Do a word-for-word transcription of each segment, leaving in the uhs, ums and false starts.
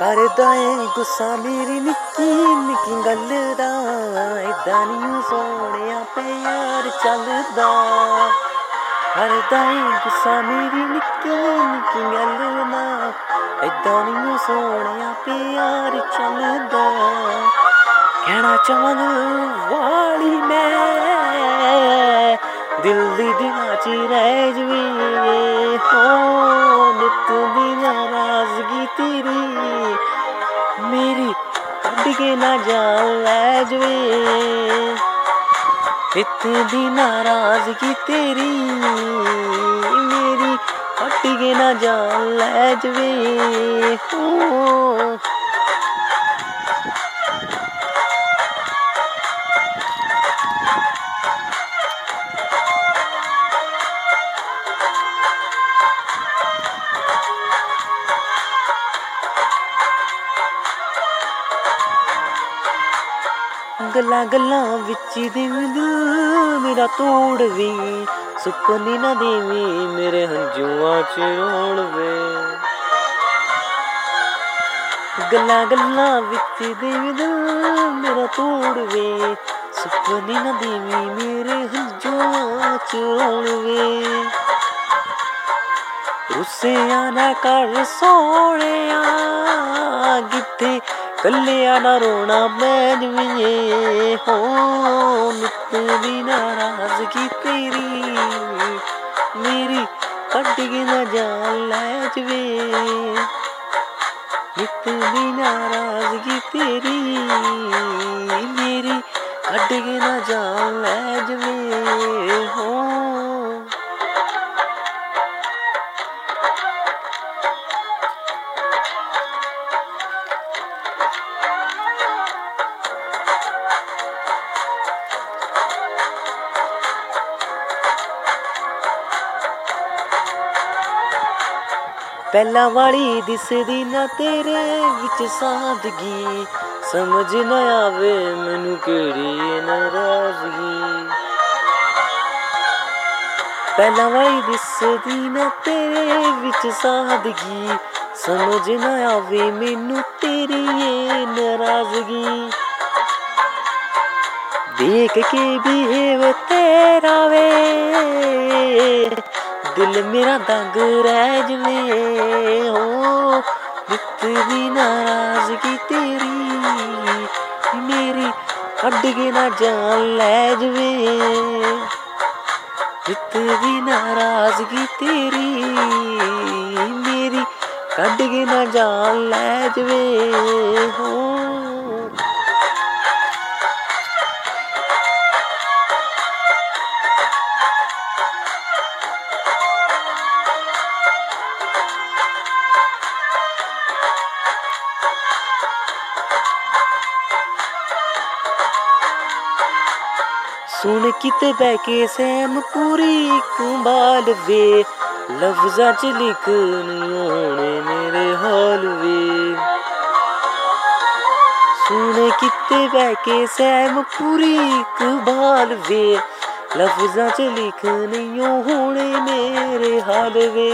करदा ऐ गुस्सा मेरी निक्की निक्की गल दा, ऐदां नी सोहणिया प्यार चलदा। करदा ऐ गुस्सा मेरी निक्की निक्की गल दा, ऐदां नी सोहणिया प्यार चलदा। कहना चाहवां वाली मैं दिल दी दिलां च रह जवे, हो नित दी नाराजगी तेरी मेरी कड्ढ के ना जान लै जवे। नित दी नाराजगी तेरी मेरी कड्ढ के ना जान लै जवे, हो। गल्लां गल्लां विच दिल मेरा तोड़ वे, सुपने ना देवीं मेरे हंजुआं च रोण वे। गल्लां गल्लां विच दिल मेरा तोड़ वे, सुपने ना देवीं मेरे हंजुआं च रोण वे। रुस्सिया ना कर सोहणिया किथे कल्लिया ना रोना मैं जवे, हो नित दी नाराजगी तेरी मेरी कड्ढ के ना जान लै जवे। नित दी नाराजगी तेरी मेरी कड्ढ के ना जान लै जवे, हो। पहला वाली दिसदी ना तेरे विच सादगी, समझ ना आवे मैनू केड़ी नाराजगी। पहला वाली दिसदी ना तेरे विच सादगी, समझ ना आवे मैनू तेरी ये नाराजगी। देख के बिहेव तेरा वे दिल मेरा दंग रह जवे, हो नित दी नाराजगी तेरी मेरी कड्ढ के ना जान लै जवे। नित दी नाराजगी तेरी मेरी कड्ढ के ना जान लै जवे, हो। सुन किते बह के सैम पूरी कंबाल वे, लफ्जां च लिख नहीं होने मेरे हाल वे। सुन किते बह के सैम पूरी कंबाल वे, लफ्जां च लिख नहीं होने मेरे हाल वे।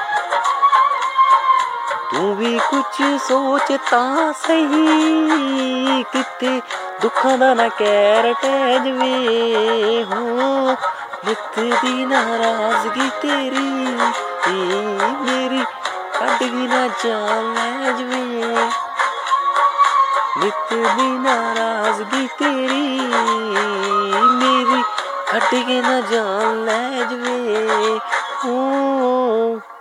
तू भी कुछ सोच तां सही किते दुखां दा ना कहर टह जवे, हो नित दी नाराजगी तेरी मेरी कड्ढ के ना जान लै जवे। नित दी नाराजगी तेरी मेरी कड्ढ के ना जान लै जवे, हो।